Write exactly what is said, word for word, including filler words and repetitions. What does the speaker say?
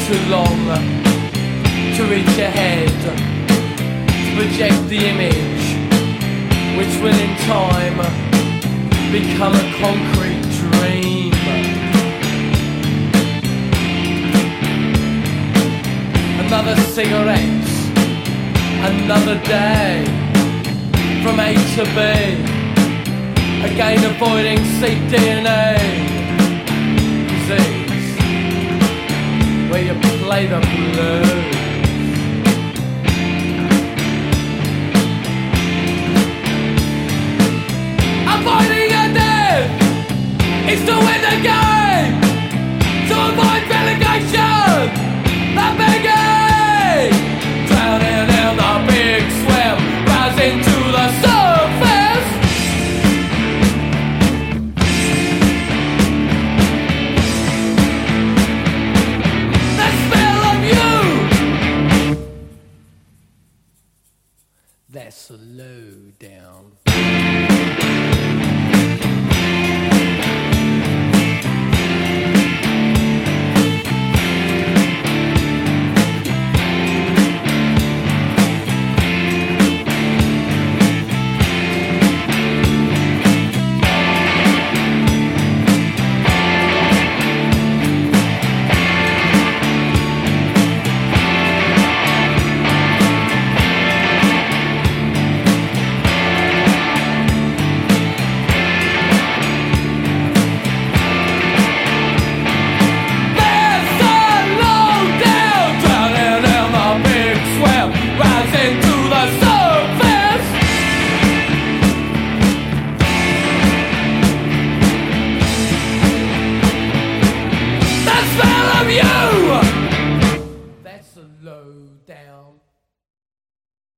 too long to reach ahead, to project the image which will in time become a concrete dream. Another cigarette, another day, from A to B, again avoiding C D and A disease, where you play the blues.